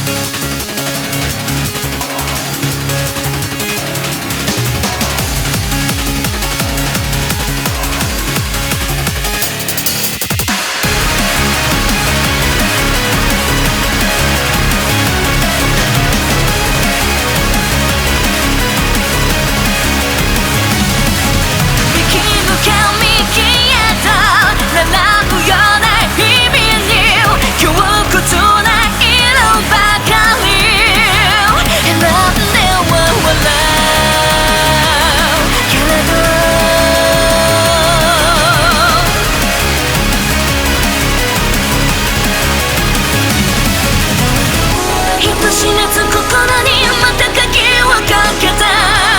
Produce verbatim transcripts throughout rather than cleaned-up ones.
死滅心にまた鍵をかけた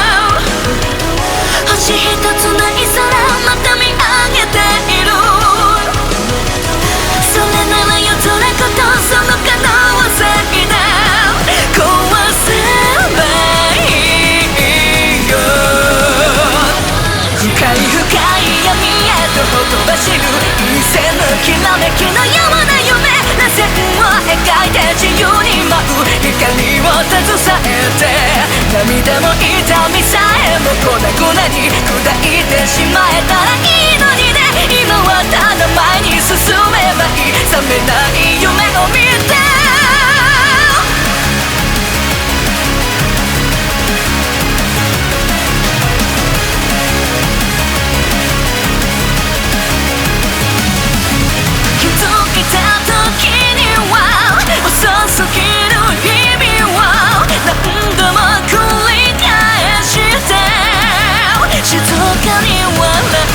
星一つない空また見上げているそれなら夜空ことその可能性だ壊せばいいよ深い深い闇へとほとばしる一線のきらめきのような夢螺旋を描いて自由に舞う光を携えて涙も痛みさえも粉々に砕いてしまえたらいいのにね今はただ前に進めばいい覚めない夢を見て気づいた時には遅すぎる日々を何度も繰り返して静かに笑う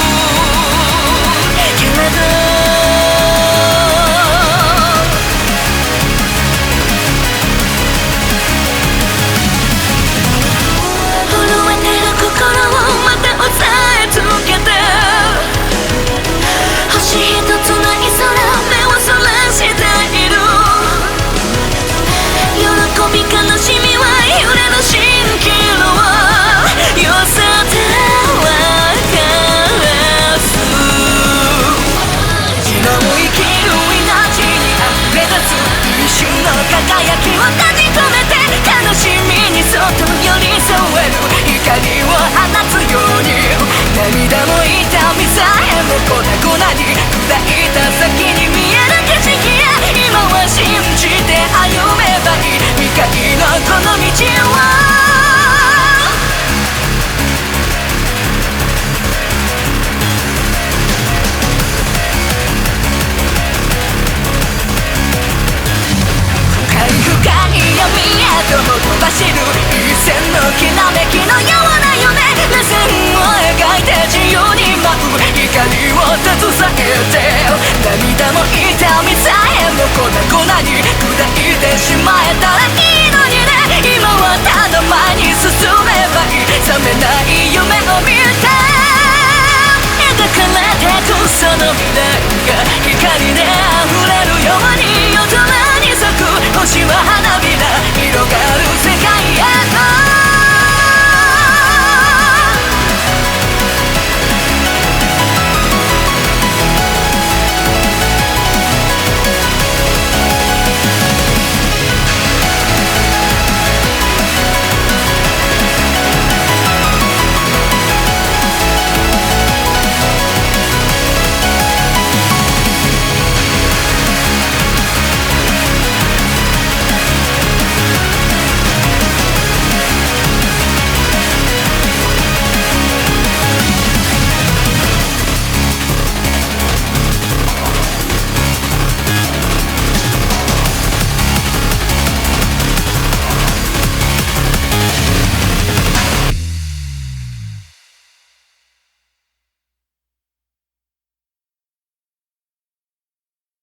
けれど震えてる心をまた押さえつけて星一つない空目をそらしている喜び悲しみは揺れる蜃気楼を寄せては返す今を生きる命に溢れ出す一瞬の輝きを閉じ込めて悲しみにそっと寄り添える光を放つように涙も痛みさえも粉々に砕いた先に見える景色へ今は信じて歩めばいい未開のこの道を深い闇へとほとばしる一線のきらめきのような夢螺旋を描いて自由に舞う光を携えて涙も痛みさえも粉々に砕いてしまえたらいいのにね今はただ前に進めばいい覚めない夢を見て描かれてくその未来が光で溢